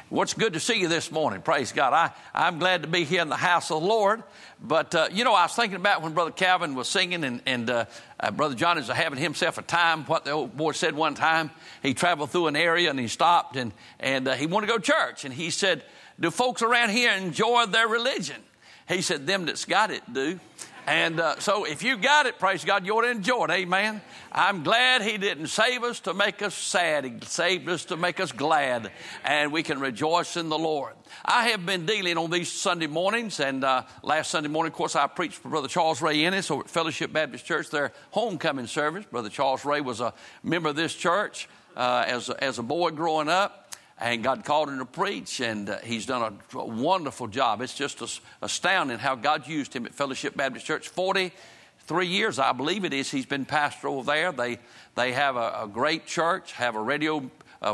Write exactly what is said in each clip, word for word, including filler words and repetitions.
Well, it's good to see you this morning. Praise God. I, I'm glad to be here in the house of the Lord. But, uh, you know, I was thinking about when Brother Calvin was singing and, and uh, uh, Brother John is having himself a time. What the old boy said one time, he traveled through an area and he stopped and, and uh, he wanted to go to church. And he said, do folks around here enjoy their religion? He said, them that's got it do. And uh, so if you got it, praise God, you ought to enjoy it. Amen. I'm glad he didn't save us to make us sad. He saved us to make us glad. And we can rejoice in the Lord. I have been dealing on these Sunday mornings. And uh, last Sunday morning, of course, I preached for Brother Charles Ray Ennis over at Fellowship Baptist Church, their homecoming service. Brother Charles Ray was a member of this church uh, as, as a boy growing up. And God called him to preach, and uh, he's done a, a wonderful job. It's just a, astounding how God used him at Fellowship Baptist Church. forty-three years, I believe it is, he's been pastor over there. They they have a, a great church, have a radio a,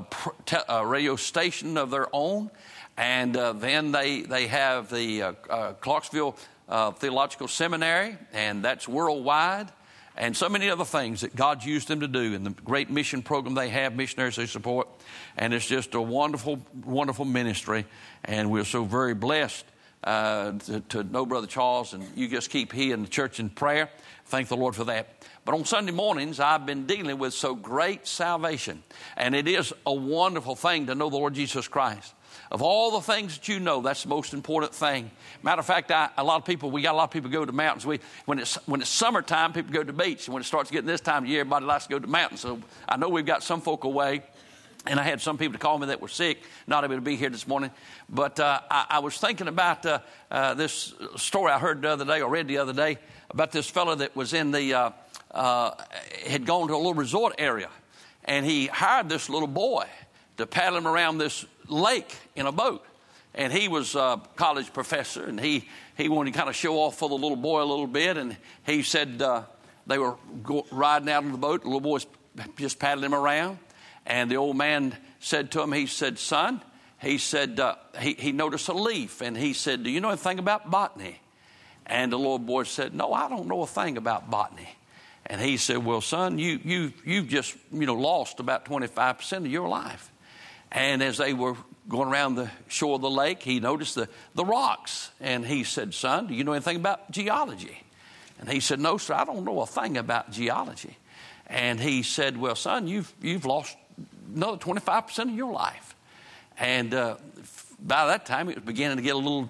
a radio station of their own, and uh, then they they have the uh, uh, Clarksville uh, Theological Seminary, and that's worldwide. And so many other things that God used them to do, and the great mission program they have, missionaries they support. And it's just a wonderful, wonderful ministry. And we're so very blessed uh, to, to know Brother Charles. And you just keep he and the church in prayer. Thank the Lord for that. But on Sunday mornings, I've been dealing with so great salvation. And it is a wonderful thing to know the Lord Jesus Christ. Of all the things that you know, that's the most important thing. Matter of fact, I, a lot of people, we got a lot of people go to the mountains. We, when it's when it's summertime, people go to the beach. And when it starts getting this time of year, everybody likes to go to the mountains. So I know we've got some folk away. And I had some people to call me that were sick, not able to be here this morning. But uh, I, I was thinking about uh, uh, this story I heard the other day, or read the other day, about this fellow that was in the, uh, uh, had gone to a little resort area. And he hired this little boy to paddle him around this lake in a boat. And he was a college professor, and he, he wanted to kind of show off for the little boy a little bit. And he said uh, they were go, riding out on the boat. The little boy's just paddling him around. And the old man said to him, he said, son, he said, uh, he, he noticed a leaf. And he said, do you know anything about botany? And the little boy said, no, I don't know a thing about botany. And he said, well, son, you, you, you've just, you know, lost about twenty-five percent of your life. And as they were going around the shore of the lake, he noticed the, the rocks. And he said, son, do you know anything about geology? And he said, no, sir, I don't know a thing about geology. And he said, well, son, you've, you've lost another twenty-five percent of your life. And uh, by that time, it was beginning to get a little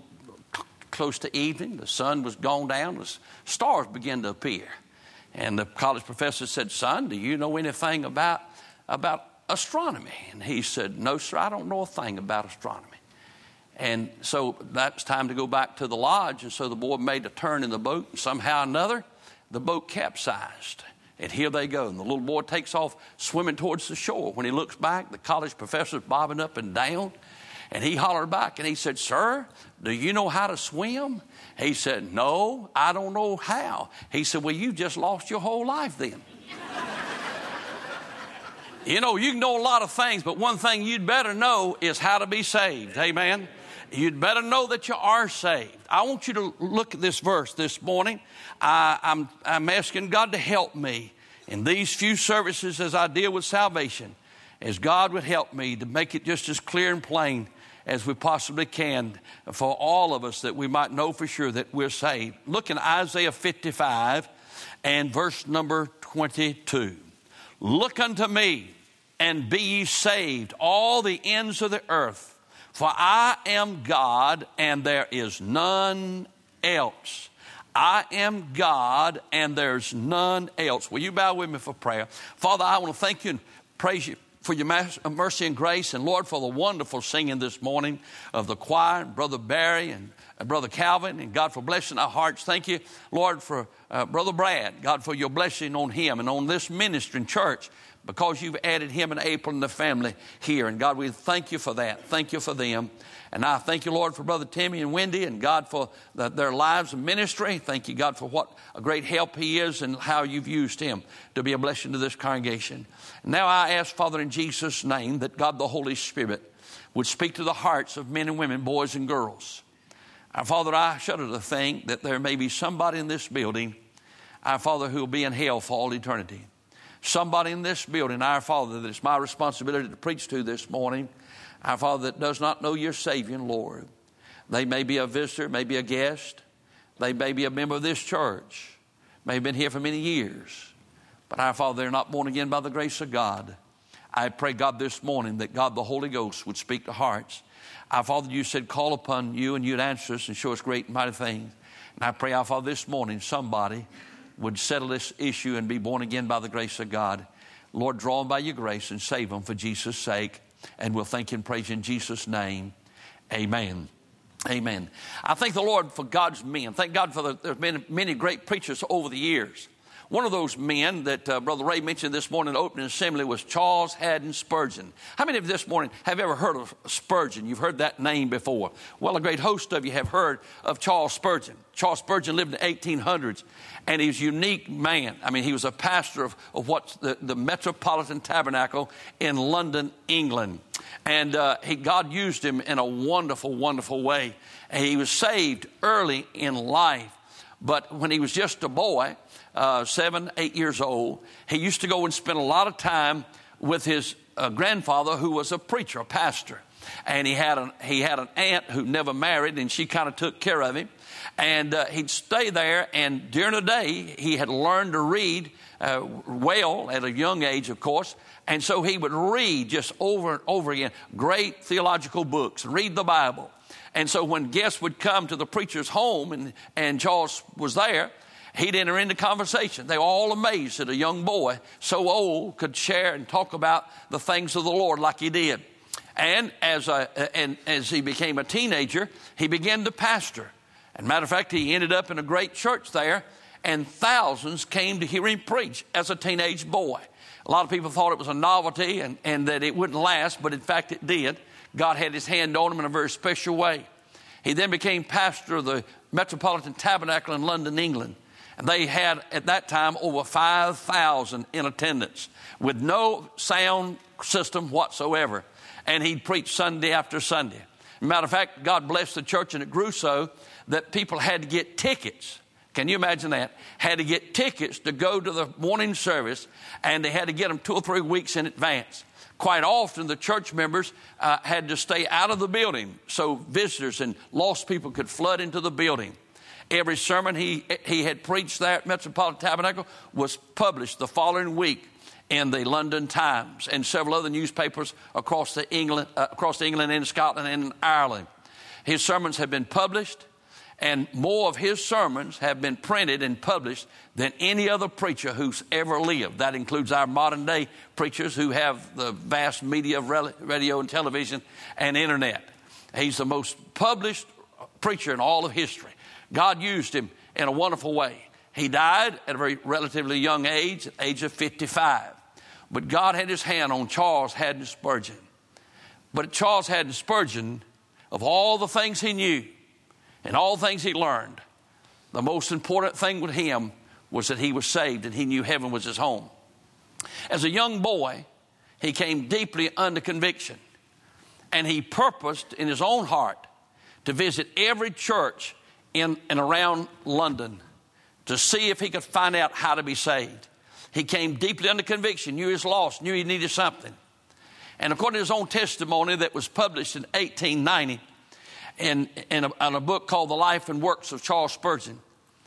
close to evening. The sun was gone down. The stars began to appear. And the college professor said, son, do you know anything about, about astronomy? And he said, no, sir, I don't know a thing about astronomy. And so that was time to go back to the lodge. And so the boy made a turn in the boat. And somehow or another, the boat capsized. And here they go. And the little boy takes off swimming towards the shore. When he looks back, the college professor's bobbing up and down. And he hollered back and he said, sir, do you know how to swim? He said, no, I don't know how. He said, well, you just lost your whole life then. You know, you can know a lot of things, but one thing you'd better know is how to be saved. Amen. You'd better know that you are saved. I want you to look at this verse this morning. I, I'm, I'm asking God to help me in these few services as I deal with salvation, as God would help me to make it just as clear and plain as we possibly can for all of us, that we might know for sure that we're saved. Look in Isaiah fifty-five and verse number twenty-two. Look unto me and be ye saved, all the ends of the earth. For I am God, and there is none else. I am God, and there's none else. Will you bow with me for prayer? Father, I want to thank you and praise you for your mercy and grace. And Lord, for the wonderful singing this morning of the choir, and Brother Barry and Brother Calvin, and God for blessing our hearts. Thank you, Lord, for uh, Brother Brad. God, for your blessing on him and on this ministry and church, because you've added him and April and the family here. And God, we thank you for that. Thank you for them. And I thank you, Lord, for Brother Timmy and Wendy, and God, for the, their lives of ministry. Thank you, God, for what a great help he is and how you've used him to be a blessing to this congregation. And now I ask, Father, in Jesus' name, that God the Holy Spirit would speak to the hearts of men and women, boys and girls. Our Father, I shudder to think that there may be somebody in this building, our Father, who will be in hell for all eternity. Somebody in this building, our Father, that it's my responsibility to preach to this morning, Our Father that does not know your Savior and Lord. They may be a visitor, may be a guest. They may be a member of this church. May have been here for many years. But our Father, they're not born again by the grace of God. I pray, God, this morning that God, the Holy Ghost, would speak to hearts. Our Father, you said, call upon you and you'd answer us and show us great and mighty things. And I pray, our Father, this morning somebody would settle this issue and be born again by the grace of God. Lord, draw them by your grace and save them for Jesus' sake. And we'll thank you and praise you in Jesus' name. Amen. Amen. I thank the Lord for God's men. Thank God for the, there's been many great preachers over the years. One of those men that uh, Brother Ray mentioned this morning in the opening assembly was Charles Haddon Spurgeon. How many of you this morning have ever heard of Spurgeon? You've heard that name before. Well, a great host of you have heard of Charles Spurgeon. Charles Spurgeon lived in the eighteen hundreds, and he was a unique man. I mean, he was a pastor of, of what's the, the Metropolitan Tabernacle in London, England. And uh, he, God used him in a wonderful, wonderful way. And he was saved early in life. But when he was just a boy, uh, seven, eight years old, he used to go and spend a lot of time with his uh, grandfather, who was a preacher, a pastor. And he had, an, he had an aunt who never married, and she kind of took care of him. And uh, he'd stay there, and during the day, he had learned to read uh, well at a young age, of course. And so he would read just over and over again great theological books and read the Bible. And so when guests would come to the preacher's home and, and Charles was there, he'd enter into conversation. They were all amazed that a young boy so old could share and talk about the things of the Lord like he did. And as, a, and as he became a teenager, he began to pastor. And matter of fact, he ended up in a great church there, and thousands came to hear him preach as a teenage boy. A lot of people thought it was a novelty and, and that it wouldn't last, but in fact it did. God had his hand on him in a very special way. He then became pastor of the Metropolitan Tabernacle in London, England. And they had, at that time, over five thousand in attendance with no sound system whatsoever. And he'd preach Sunday after Sunday. Matter of fact, God blessed the church, and it grew so that people had to get tickets. Can you imagine that? Had to get tickets to go to the morning service, and they had to get them two or three weeks in advance. Quite often, the church members uh, had to stay out of the building so visitors and lost people could flood into the building. Every sermon he, he had preached there at Metropolitan Tabernacle was published the following week in the London Times and several other newspapers across the England, uh, across England and Scotland and Ireland. His sermons have been published, and more of his sermons have been printed and published than any other preacher who's ever lived. That includes our modern day preachers who have the vast media of radio and television and internet. He's the most published preacher in all of history. God used him in a wonderful way. He died at a very relatively young age, at the age of fifty-five. But God had his hand on Charles Haddon Spurgeon. But Charles Haddon Spurgeon, of all the things he knew and all the things he learned, the most important thing with him was that he was saved and he knew heaven was his home. As a young boy, he came deeply under conviction, and he purposed in his own heart to visit every church in and around London to see if he could find out how to be saved. He came deeply under conviction, knew he was lost, knew he needed something. And according to his own testimony that was published in eighteen ninety in, in, a, in a book called The Life and Works of Charles Spurgeon,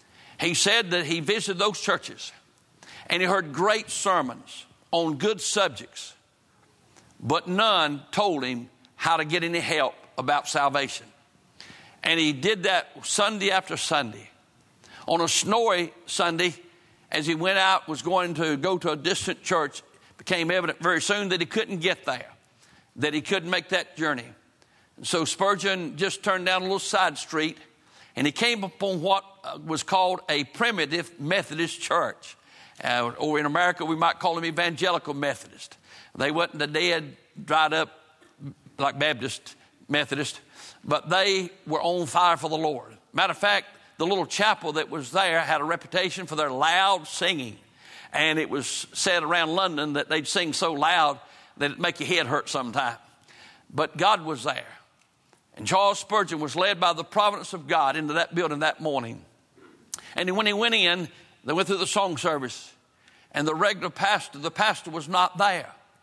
he said that he visited those churches and he heard great sermons on good subjects, but none told him how to get any help about salvation. And he did that Sunday after Sunday. On a snowy Sunday, as he went out, was going to go to a distant church, it became evident very soon that he couldn't get there, that he couldn't make that journey. And so Spurgeon just turned down a little side street, and he came upon what was called a primitive Methodist church. Uh, or in America, we might call them evangelical Methodist. They wasn't the dead, dried up like Baptist Methodist, but they were on fire for the Lord. Matter of fact, the little chapel that was there had a reputation for their loud singing. And it was said around London that they'd sing so loud that it'd make your head hurt sometime. But God was there. And Charles Spurgeon was led by the providence of God into that building that morning. And when he went in, they went through the song service. And the regular pastor, the pastor was not there.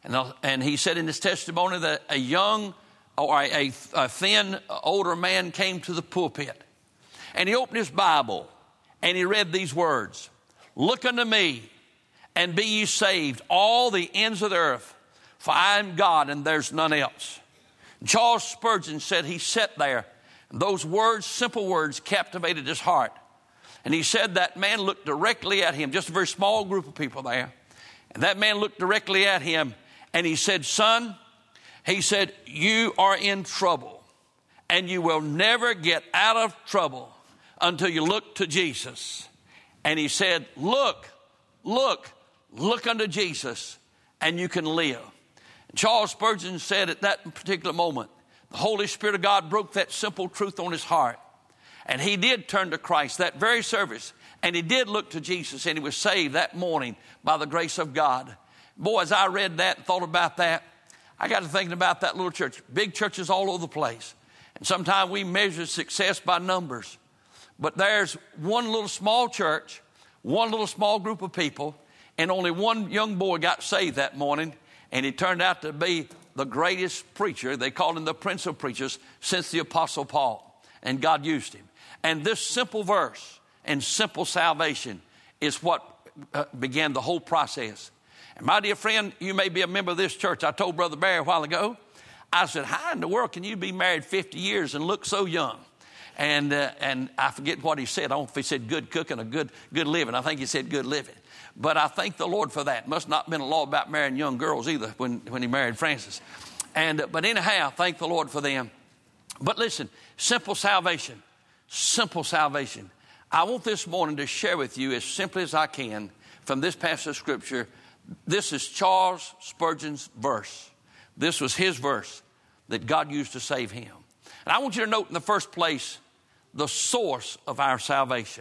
And, uh, and he said in his testimony that a young or a, a, a thin older man came to the pulpit. And he opened his Bible and he read these words, "Look unto me and be ye saved, all the ends of the earth, for I am God and there's none else." Charles Spurgeon said he sat there, and those words, simple words, captivated his heart. And he said that man looked directly at him, just a very small group of people there. And that man looked directly at him and he said, "Son," he said, "you are in trouble and you will never get out of trouble until you look to Jesus." And he said, look, look, look unto Jesus and you can live. And Charles Spurgeon said at that particular moment, the Holy Spirit of God broke that simple truth on his heart. And he did turn to Christ that very service. And he did look to Jesus, and he was saved that morning by the grace of God. Boy, as I read that and thought about that, I got to thinking about that little church. Big churches all over the place. And sometimes we measure success by numbers. But there's one little small church, one little small group of people, and only one young boy got saved that morning. And he turned out to be the greatest preacher. They called him the Prince of Preachers since the Apostle Paul. And God used him. And this simple verse and simple salvation is what uh, began the whole process. And my dear friend, you may be a member of this church. I told Brother Barry a while ago, I said, how in the world can you be married fifty years and look so young? And uh, and I forget what he said. I don't know if he said good cooking or good, good living. I think he said good living. But I thank the Lord for that. Must not have been a law about marrying young girls either when, when he married Frances. And uh, but anyhow, thank the Lord for them. But listen, simple salvation, simple salvation. I want this morning to share with you as simply as I can from this passage of Scripture. This is Charles Spurgeon's verse. This was his verse that God used to save him. And I want you to note in the first place the source of our salvation.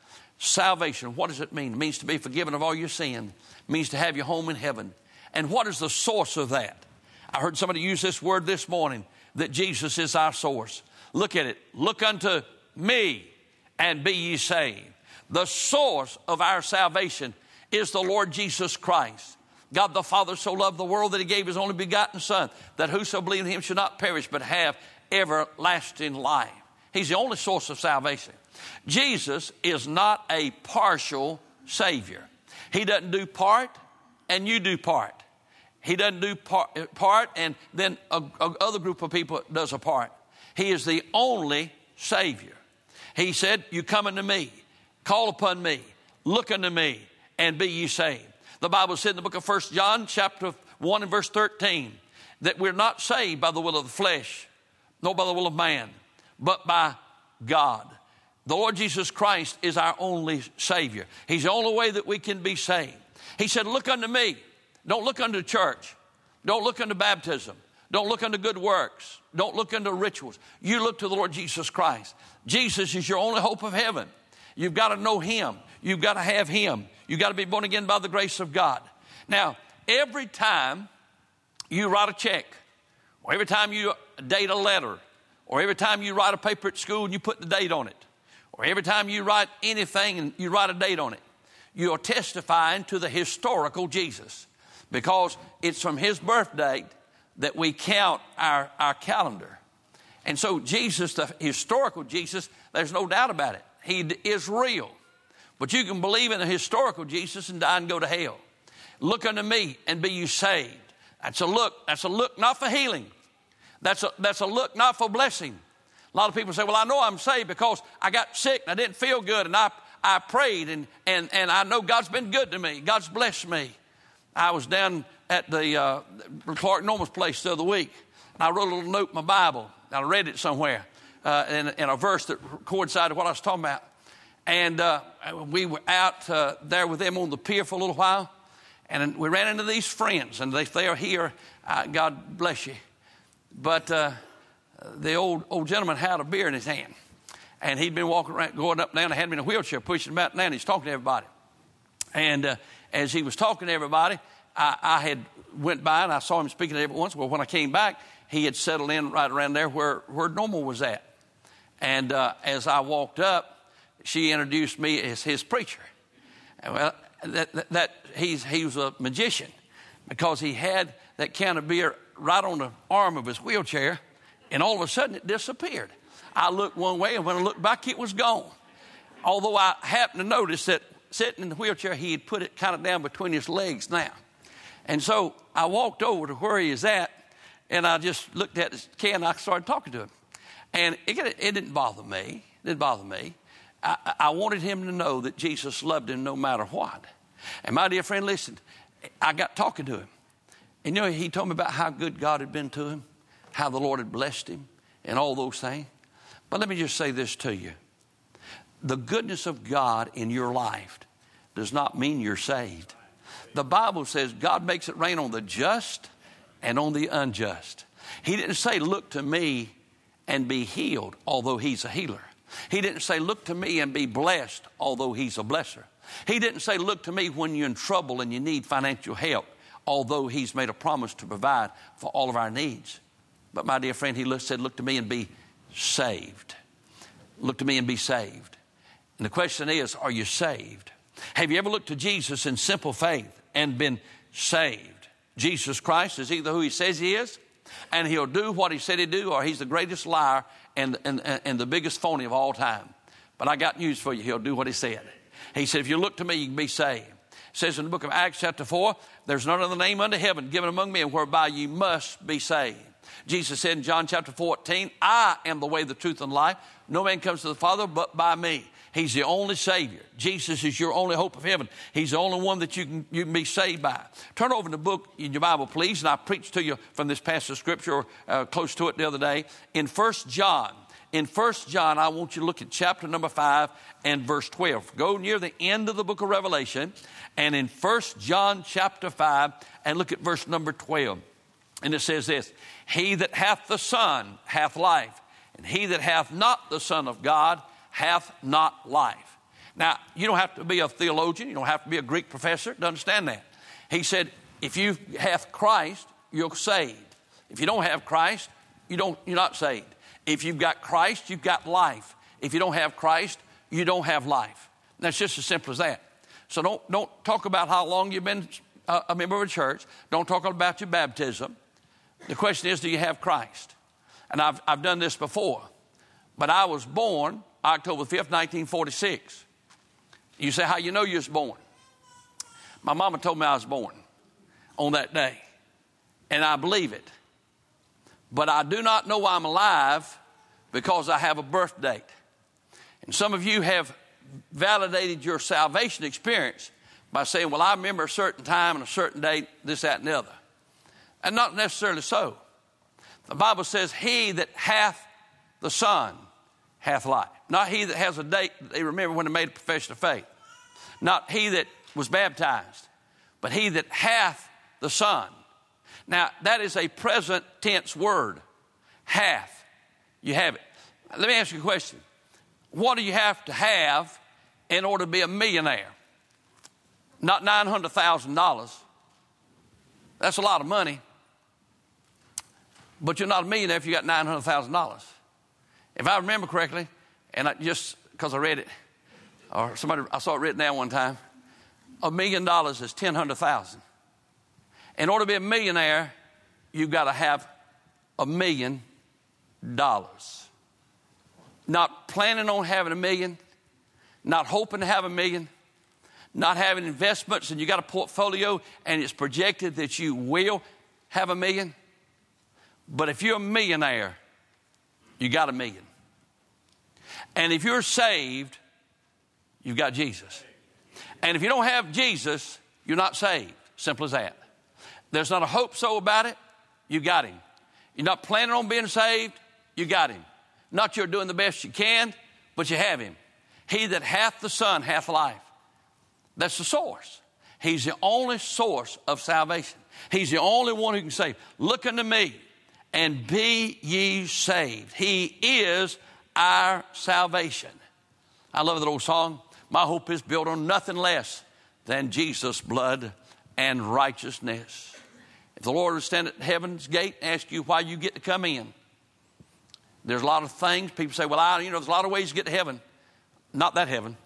Salvation, what does it mean? It means to be forgiven of all your sin. It means to have your home in heaven. And what is the source of that? I heard somebody use this word this morning, that Jesus is our source. Look at it. Look unto me and be ye saved. The source of our salvation is the Lord Jesus Christ. God the Father so loved the world that he gave his only begotten Son, that whoso believeth in him should not perish but have everlasting life. He's the only source of salvation. Jesus is not a partial Savior. He doesn't do part and you do part. He doesn't do part, part and then a, a other group of people does a part. He is the only Savior. He said, you come unto me, call upon me, look unto me, and be ye saved. The Bible said in the book of First John, chapter one and verse thirteen, that we're not saved by the will of the flesh, nor by the will of man, but by God. The Lord Jesus Christ is our only Savior. He's the only way that we can be saved. He said, look unto me. Don't look unto church. Don't look unto baptism. Don't look unto good works. Don't look unto rituals. You look to the Lord Jesus Christ. Jesus is your only hope of heaven. You've got to know him. You've got to have him. You've got to be born again by the grace of God. Now, every time you write a check, or every time you date a letter, or every time you write a paper at school and you put the date on it, or every time you write anything and you write a date on it, you are testifying to the historical Jesus. Because it's from his birth date that we count our, our calendar. And so Jesus, the historical Jesus, there's no doubt about it. He is real. But you can believe in a historical Jesus and die and go to hell. Look unto me and be you saved. That's a look. That's a look not for healing. That's a, that's a look not for blessing. A lot of people say, well, I know I'm saved because I got sick and I didn't feel good and I, I prayed and, and, and I know God's been good to me. God's blessed me. I was down at the uh, Clark Norman's place the other week, and I wrote a little note in my Bible. I read it somewhere uh, in, in a verse that coincided with what I was talking about. And uh, we were out uh, there with them on the pier for a little while, and we ran into these friends, and if they are here, uh, God bless you. But uh, the old old gentleman had a beer in his hand, and he'd been walking around, going up and down, and had me in a wheelchair, pushing him out and down. He's talking to everybody. And uh, as he was talking to everybody, I, I had went by and I saw him speaking to everyone once. Well, when I came back, he had settled in right around there where, where Norma was at. And uh, as I walked up, she introduced me as his preacher. And well, that, that, that he's, he was a magician because he had that can of beer right on the arm of his wheelchair, and all of a sudden it disappeared. I looked one way, and when I looked back, it was gone. Although I happened to notice that sitting in the wheelchair, he had put it kind of down between his legs now. And so I walked over to where he is at, and I just looked at his can, and I started talking to him. And it, it didn't bother me. It didn't bother me. I, I wanted him to know that Jesus loved him no matter what. And my dear friend, listen, I got talking to him. And you know, he told me about how good God had been to him, how the Lord had blessed him, and all those things. But let me just say this to you. The goodness of God in your life does not mean you're saved. The Bible says God makes it rain on the just and on the unjust. He didn't say, look to me and be healed, although he's a healer. He didn't say, look to me and be blessed, although he's a blesser. He didn't say, look to me when you're in trouble and you need financial help, although he's made a promise to provide for all of our needs. But my dear friend, he said, look to me and be saved. Look to me and be saved. And the question is, are you saved? Have you ever looked to Jesus in simple faith and been saved? Jesus Christ is either who he says he is, and he'll do what he said he'd do, or he's the greatest liar and, and, and the biggest phony of all time. But I got news for you. He'll do what he said. He said, if you look to me, you can be saved. It says in the book of Acts chapter four, there's none other name under heaven given among men whereby you must be saved. Jesus said in John chapter fourteen, I am the way, the truth, and life. No man comes to the Father but by me. He's the only Savior. Jesus is your only hope of heaven. He's the only one that you can, you can be saved by. Turn over the book in your Bible, please. And I preached to you from this passage of Scripture, uh, close to it the other day. In First John, in First John, I want you to look at chapter number five and verse twelve. Go near the end of the book of Revelation, and in First John chapter five, and look at verse number twelve. And it says this, he that hath the Son hath life, and he that hath not the Son of God hath not life. Now, you don't have to be a theologian. You don't have to be a Greek professor to understand that. He said, if you have Christ, you're saved. If you don't have Christ, you don't, you're not saved. If you've got Christ, you've got life. If you don't have Christ, you don't have life. That's just as simple as that. So don't, don't talk about how long you've been a, a member of a church. Don't talk about your baptism. The question is, do you have Christ? And I've, I've done this before. But I was born October fifth, nineteen forty-six. You say, how you know you was born? My mama told me I was born on that day. And I believe it. But I do not know I'm alive because I have a birth date. And some of you have validated your salvation experience by saying, well, I remember a certain time and a certain date, this, that, and the other. And not necessarily so. The Bible says, he that hath the Son hath life. Not he that has a date that they remember when they made a profession of faith. Not he that was baptized, but he that hath the Son. Now, that is a present tense word. Hath. You have it. Let me ask you a question. What do you have to have in order to be a millionaire? Not nine hundred thousand dollars. That's a lot of money. But you're not a millionaire if you got nine hundred thousand dollars. If I remember correctly, and I, just because I read it, or somebody, I saw it written down one time, a million dollars is ten hundred thousand. In order to be a millionaire, you've got to have a million dollars. Not planning on having a million, not hoping to have a million, not having investments and you got a portfolio and it's projected that you will have a million. But if you're a millionaire, you got a million. And if you're saved, you've got Jesus. And if you don't have Jesus, you're not saved. Simple as that. There's not a hope so about it, you got him. You're not planning on being saved, you got him. Not you're doing the best you can, but you have him. He that hath the Son hath life. That's the source. He's the only source of salvation. He's the only one who can save. Look unto me and be ye saved. He is our salvation. I love that old song. My hope is built on nothing less than Jesus' blood and righteousness. If the Lord would stand at heaven's gate and ask you why you get to come in, there's a lot of things. People say, well, I, you know, there's a lot of ways to get to heaven. Not that heaven.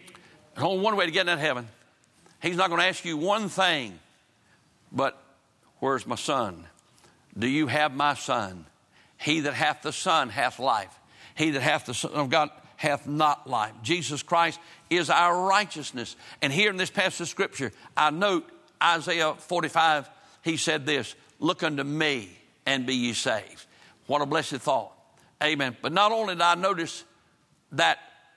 There's only one way to get into heaven. He's not going to ask you one thing, but where's my son? Do you have my son? He that hath the Son hath life. He that hath the Son of God hath not life. Jesus Christ is our righteousness. And here in this passage of Scripture, I note Isaiah forty-five, he said this, look unto me and be ye saved. What a blessed thought. Amen. But not only did I notice that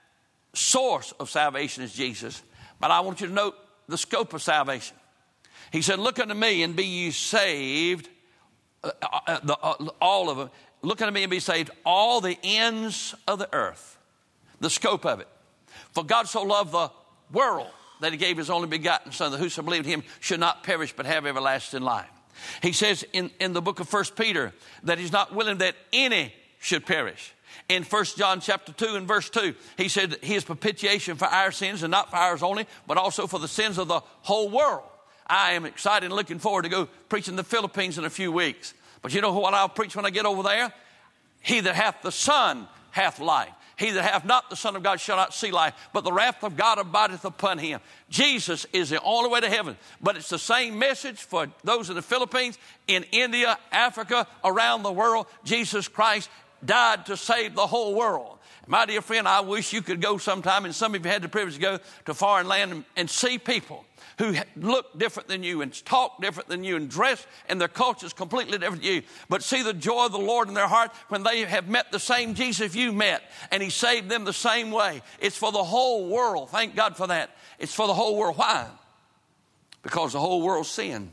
source of salvation is Jesus, but I want you to note the scope of salvation. He said, look unto me and be ye saved, uh, uh, the, uh, all of them. Look unto me and be saved, all the ends of the earth. The scope of it. For God so loved the world that he gave his only begotten Son, that whoso believed him should not perish but have everlasting life. He says in, in the book of First Peter that he's not willing that any should perish. In First John chapter two and verse two, he said that he is propitiation for our sins, and not for ours only, but also for the sins of the whole world. I am excited and looking forward to go preach in the Philippines in a few weeks. But you know what I'll preach when I get over there? He that hath the Son hath life. He that hath not the Son of God shall not see life, but the wrath of God abideth upon him. Jesus is the only way to heaven. But it's the same message for those in the Philippines, in India, Africa, around the world. Jesus Christ died to save the whole world. My dear friend, I wish you could go sometime, and some of you had the privilege to go to foreign land and, and see people who look different than you and talk different than you and dress, and their culture is completely different than you. But see the joy of the Lord in their heart when they have met the same Jesus you met, and he saved them the same way. It's for the whole world. Thank God for that. It's for the whole world. Why? Because the whole world's sin.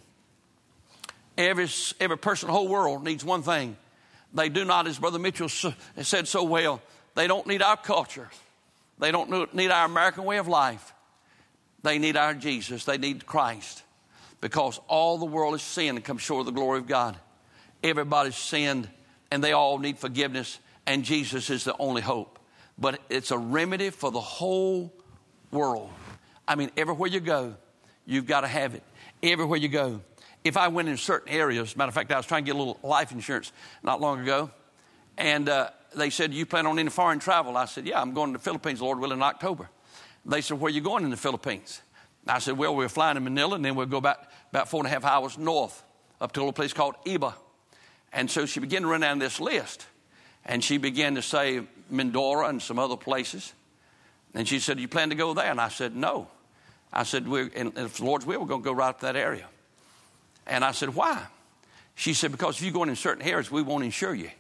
Every, every person in the whole world needs one thing. They do not, as Brother Mitchell said so well, they don't need our culture. They don't need our American way of life. They need our Jesus. They need Christ. Because all the world is sinned and come short of the glory of God. Everybody's sinned and they all need forgiveness. And Jesus is the only hope. But it's a remedy for the whole world. I mean, everywhere you go, you've got to have it. Everywhere you go. If I went in certain areas, matter of fact, I was trying to get a little life insurance not long ago. And uh, they said, you plan on any foreign travel? I said, yeah, I'm going to the Philippines, Lord willing, in October. They said, where are you going in the Philippines? And I said, well, we're flying to Manila, and then we'll go about, about four and a half hours north up to a little place called Iba. And so she began to run down this list. And she began to say Mindoro and some other places. And she said, you plan to go there? And I said, no. I said, we're, and if the Lord's will, we're going to go right to that area. And I said, why? She said, because if you go in certain areas, we won't insure you.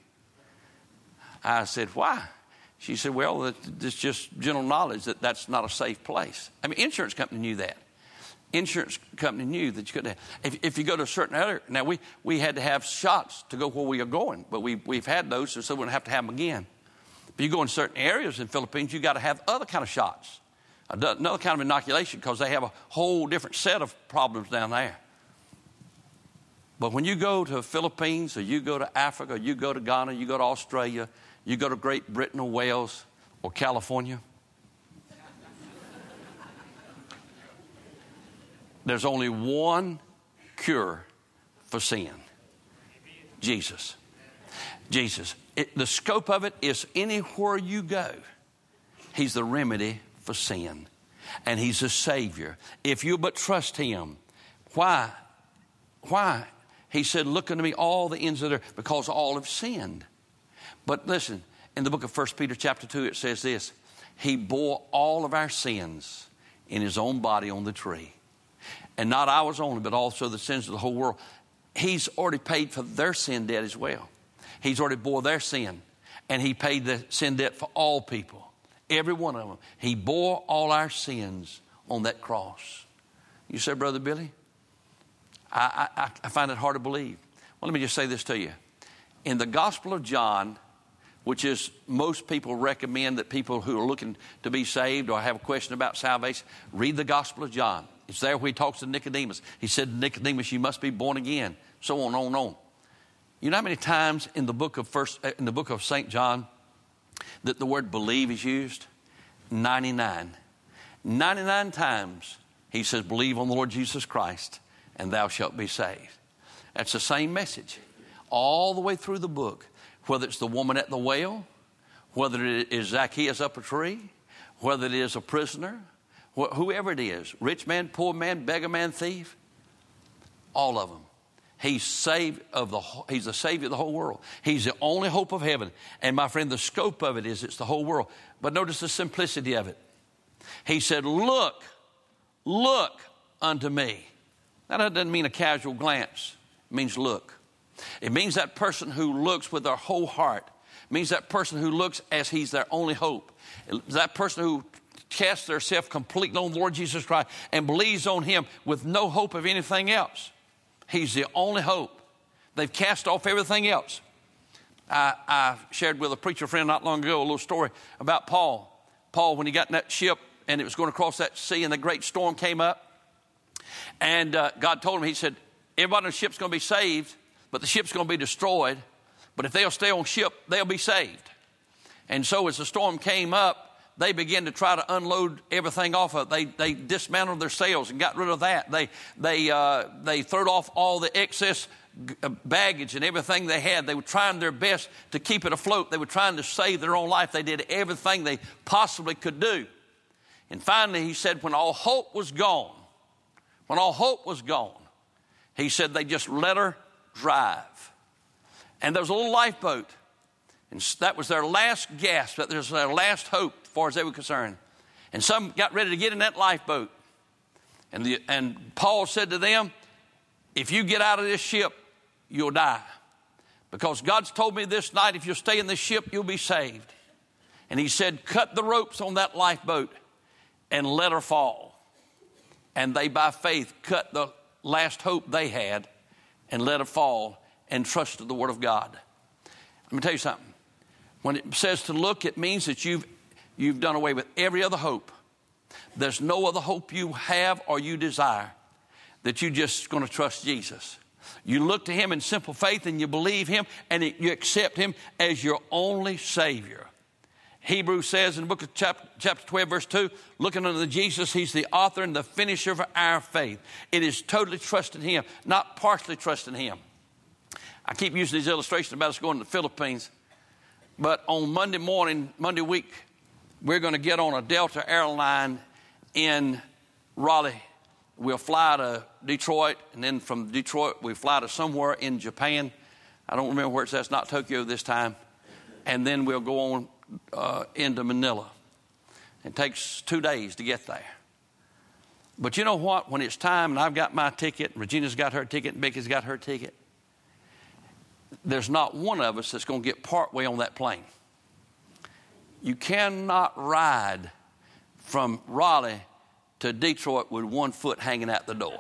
I said, why? She said, well, it's just general knowledge that that's not a safe place. I mean, insurance company knew that. Insurance company knew that you couldn't have. If, if you go to a certain area, now we, we had to have shots to go where we are going, but we, we've had those, so we wouldn't have to have them again. But you go in certain areas in the Philippines, you got to have other kind of shots, another kind of inoculation, because they have a whole different set of problems down there. But when you go to the Philippines, or you go to Africa, or you go to Ghana, you go to Australia, you go to Great Britain or Wales or California, there's only one cure for sin. Jesus. Jesus. It, the scope of it is anywhere you go, he's the remedy for sin. And he's a Savior. If you but trust him. Why? Why? He said, look unto me all the ends of the earth, because all have sinned. But listen, in the book of First Peter chapter two, it says this. He bore all of our sins in his own body on the tree. And not ours only, but also the sins of the whole world. He's already paid for their sin debt as well. He's already bore their sin. And he paid the sin debt for all people. Every one of them. He bore all our sins on that cross. You say, Brother Billy, I, I, I find it hard to believe. Well, let me just say this to you. In the Gospel of John, which is most people recommend that people who are looking to be saved or have a question about salvation, read the Gospel of John. It's there where he talks to Nicodemus. He said to Nicodemus, you must be born again, so on, on, and on. You know how many times in the book of first, in the book of Saint John that the word believe is used? ninety-nine. ninety-nine times he says, believe on the Lord Jesus Christ, and thou shalt be saved. That's the same message all the way through the book. Whether it's the woman at the well, whether it is Zacchaeus up a tree, whether it is a prisoner, wh- whoever it is, rich man, poor man, beggar man, thief, all of them. He's saved of the, he's the Savior of the whole world. He's the only hope of heaven. And my friend, the scope of it is it's the whole world. But notice the simplicity of it. He said, look, look unto me. Now that doesn't mean a casual glance. It means look. It means that person who looks with their whole heart. It means that person who looks as he's their only hope. It's that person who casts themselves completely on the Lord Jesus Christ and believes on him with no hope of anything else. He's the only hope. They've cast off everything else. I, I shared with a preacher friend not long ago a little story about Paul. Paul, when he got in that ship and it was going to cross that sea and the great storm came up. And uh, God told him, he said, everybody on the ship's going to be saved, but the ship's going to be destroyed. But if they'll stay on ship, they'll be saved. And so as the storm came up, they began to try to unload everything off of it. They, they dismantled their sails and got rid of that. They, they, uh, they threw off all the excess baggage and everything they had. They were trying their best to keep it afloat. They were trying to save their own life. They did everything they possibly could do. And finally, he said, when all hope was gone, when all hope was gone, he said they just let her drive. And there was a little lifeboat. And that was their last gasp. That was their last hope as far as they were concerned. And some got ready to get in that lifeboat. And, the, and Paul said to them, if you get out of this ship, you'll die. Because God's told me this night, if you'll stay in this ship, you'll be saved. And he said, cut the ropes on that lifeboat and let her fall. And they, by faith, cut the last hope they had and let her fall and trusted the word of God. Let me tell you something. When it says to look, it means that you've, you've done away with every other hope. There's no other hope you have or you desire that you're just going to trust Jesus. You look to him in simple faith and you believe him and you accept him as your only Savior. Hebrews says in the book of chapter, chapter twelve, verse two, looking unto Jesus, he's the author and the finisher of our faith. It is totally trusting him, not partially trusting him. I keep using these illustrations about us going to the Philippines. But on Monday morning, Monday week, we're going to get on a Delta airline in Raleigh. We'll fly to Detroit, and then from Detroit, we fly to somewhere in Japan. I don't remember where it's at. It's not Tokyo this time. And then we'll go on uh, into Manila. It takes two days to get there. But you know what? When it's time, and I've got my ticket, and Regina's got her ticket, and Becky's got her ticket, there's not one of us that's going to get part way on that plane. You cannot ride from Raleigh to Detroit with one foot hanging out the door.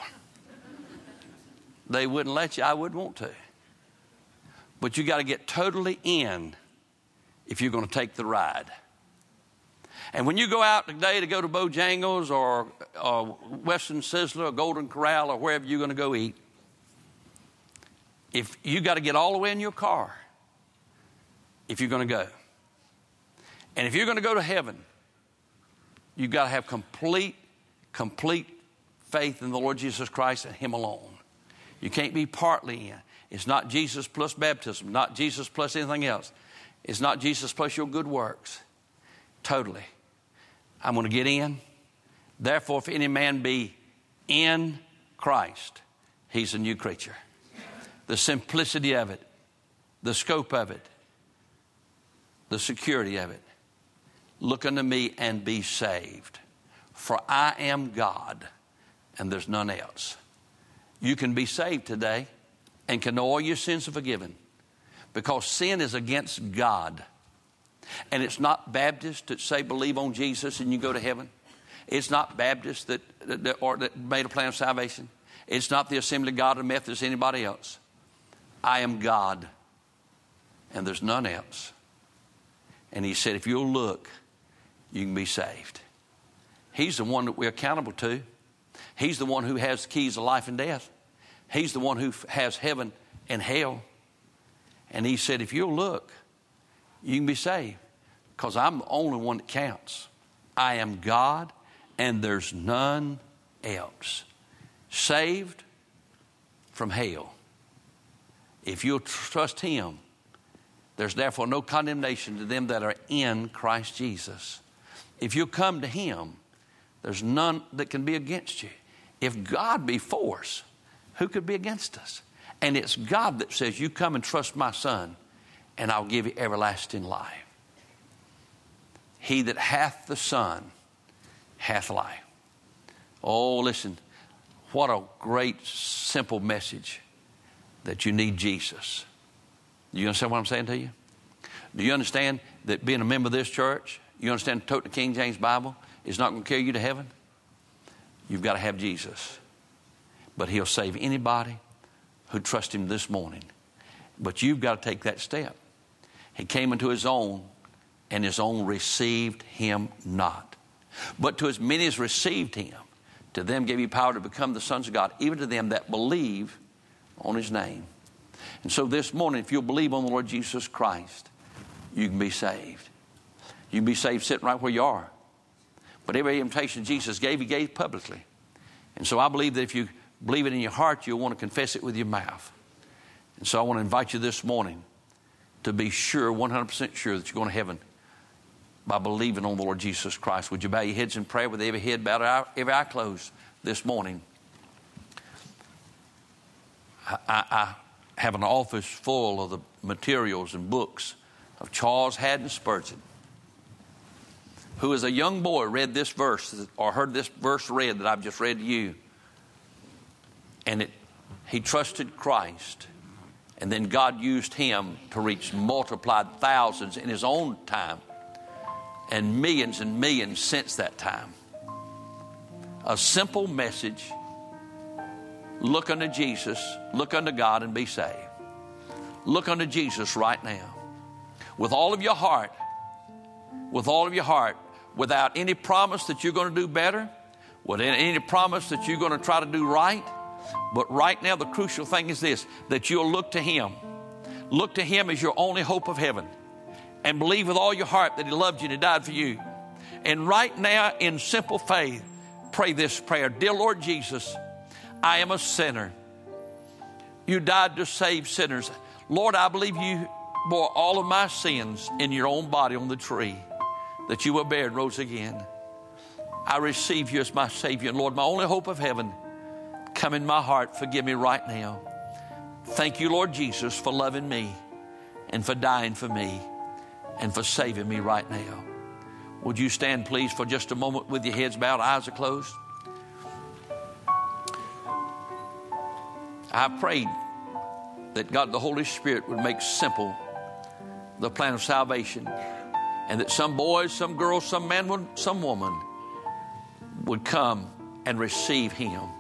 They wouldn't let you. I wouldn't want to. But you got to get totally in if you're going to take the ride. And when you go out today to go to Bojangles or, or Western Sizzler or Golden Corral or wherever you're going to go eat, if you got to get all the way in your car if you're going to go. And if you're going to go to heaven, you've got to have complete, complete faith in the Lord Jesus Christ and him alone. You can't be partly in. It's not Jesus plus baptism, not Jesus plus anything else. It's not Jesus plus your good works. Totally. I'm going to get in. Therefore, if any man be in Christ, he's a new creature. The simplicity of it, the scope of it, the security of it. Look unto me and be saved. For I am God and there's none else. You can be saved today and can know all your sins are forgiven because sin is against God. And it's not Baptists that say believe on Jesus and you go to heaven. It's not Baptists that, that, or that made a plan of salvation. It's not the Assembly of God or Methodists or anybody else. I am God, and there's none else. And he said, if you'll look, you can be saved. He's the one that we're accountable to. He's the one who has the keys of life and death. He's the one who has heaven and hell. And he said, if you'll look, you can be saved. Because I'm the only one that counts. I am God, and there's none else. Saved from hell. If you'll trust him, there's therefore no condemnation to them that are in Christ Jesus. If you come to him, there's none that can be against you. If God be for us, who could be against us? And it's God that says, you come and trust my Son, and I'll give you everlasting life. He that hath the Son hath life. Oh, listen, what a great, simple message that you need Jesus. Do you understand what I'm saying to you? Do you understand that being a member of this church, you understand toting the King James Bible is not going to carry you to heaven? You've got to have Jesus. But he'll save anybody who trusts him this morning. But you've got to take that step. He came into his own, and his own received him not. But to as many as received him, to them gave he power to become the sons of God, even to them that believe on his name. And so this morning, if you'll believe on the Lord Jesus Christ, you can be saved. You can be saved sitting right where you are. But every invitation Jesus gave, he gave publicly. And so I believe that if you believe it in your heart, you'll want to confess it with your mouth. And so I want to invite you this morning to be sure, one hundred percent sure, that you're going to heaven by believing on the Lord Jesus Christ. Would you bow your heads in prayer with every head bowed, every eye closed this morning? I, I, I have an office full of the materials and books of Charles Haddon Spurgeon, who as a young boy read this verse or heard this verse read that I've just read to you. And it, he trusted Christ. And then God used him to reach multiplied thousands in his own time. And millions and millions since that time. A simple message. Look unto Jesus. Look unto God and be saved. Look unto Jesus right now. With all of your heart. With all of your heart. Without any promise that you're going to do better. Without any promise that you're going to try to do right. But right now the crucial thing is this. That you'll look to him. Look to him as your only hope of heaven. And believe with all your heart that he loved you and he died for you. And right now in simple faith, pray this prayer. Dear Lord Jesus, I am a sinner. You died to save sinners. Lord, I believe you bore all of my sins in your own body on the tree, that you were buried and rose again. I receive you as my Savior. And Lord, my only hope of heaven, come in my heart. Forgive me right now. Thank you, Lord Jesus, for loving me and for dying for me and for saving me right now. Would you stand, please, for just a moment with your heads bowed, eyes are closed? I prayed that God, the Holy Spirit, would make simple the plan of salvation, and that some boys, some girls, some man, some woman would come and receive him.